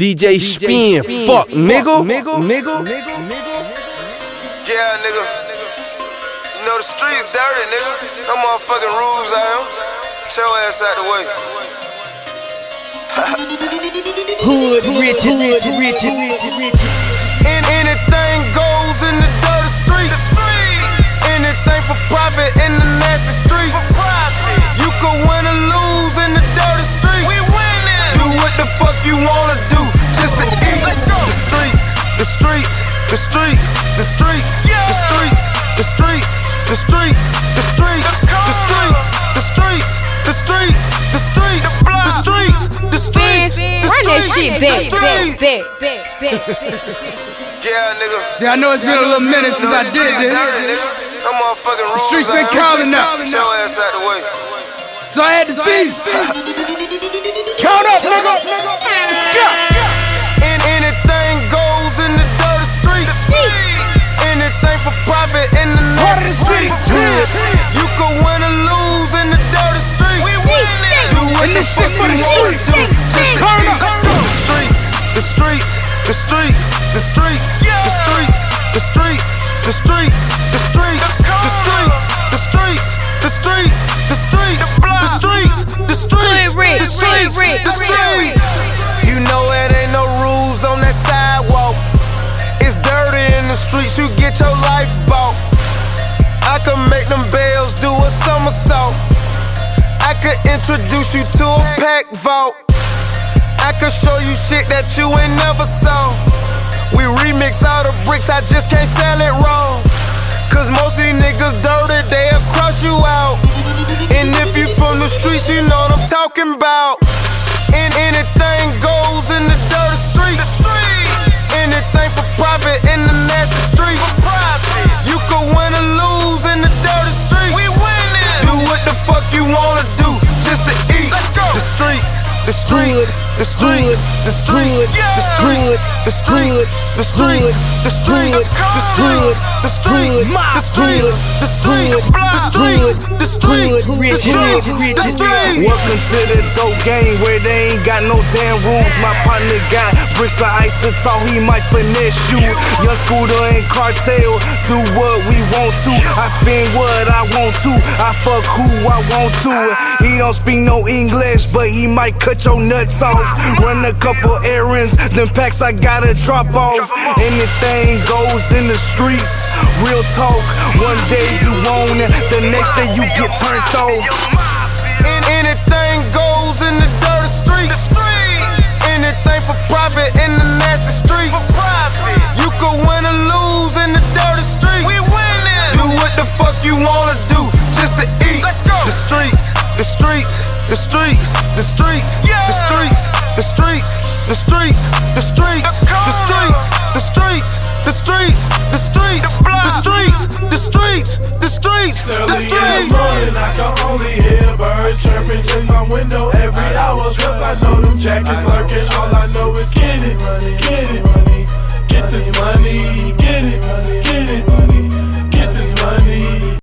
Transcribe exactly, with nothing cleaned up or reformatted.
D J Spin, fuck nigga, nigga, nigga, nigga. Yeah, nigga. You know the streets dirty, nigga. No motherfucking rules out here. Get your ass out the way. Hood, rich, rich, rich, rich, rich. And anything goes in the dirty streets. Anything for profit in the nasty streets. You can win or lose in the dirty streets. We winning. Do what the fuck you wanna do, just to eat. Let's go. The streets, the streets, the streets, the streets, yeah. the streets, the streets, the streets, the streets, the streets, the streets, the streets, the streets, the streets, the streets, the run that shit back, streets. back, back, back, back. Yeah, nigga. See, I know it's been a little minute since I did this. No motherfucking rules. The streets been calling out. Get your ass out the way. So I had to feed. Count up, nigga. Scott. And anything goes in the dirty streets. Anything for profit in the Part of the city. You can win or lose in the dirty streets. We winning. Do what And the this shit fuck for the you wanna streets. do. Just Turn up. The streets, the streets, the streets, the streets, the streets, the streets, the streets, the streets, the streets, the streets, the streets, the streets, the streets, the streets, the streets, the streets. You know it ain't no rules on that sidewalk. It's dirty in the streets, you get your life bought. I could make them bells do a somersault. I could introduce you to a pack vault. I could show you shit that you ain't never saw. We remix all the bricks, I just can't sell it wrong. Cause most of these niggas dirty, they'll cross you out. And if you from the streets, you know what I'm talking about. And anything goes in the dirty streets. Anything for profit in the nasty streets. You can win or lose in the dirty streets. We winning. Do what the fuck you wanna do, just to eat. Let's go. The streets, the streets, the streets, the streets, the streets, the streets, the streets, the streets, the streets, the streets, the streets, the streets, the streets, the streets, the streets, the streets. Welcome to the dope game where they ain't got no damn rules. My partner got bricks of isotol, he might finesse you. Young Scooter and Cartel do what we want to. I spend what I want to, I fuck who I want to. He don't speak no English, but he might cut your nuts off. Run a couple errands, them packs I gotta drop off. Anything goes in the streets, real talk. One day you own it, the next day you get turned off. And anything goes in the dirty streets. Anything for profit in the nasty streets. You can win or lose in the dirty streets. We winning. Do what the fuck you wanna do, just to eat. Let's go. The streets, the streets, the streets, the streets, the streets, the streets, the streets, the streets, the streets, the streets, the streets, the streets, the streets, the streets, the streets, the streets. Early in the morning, I can only hear birds chirping in my window every hour.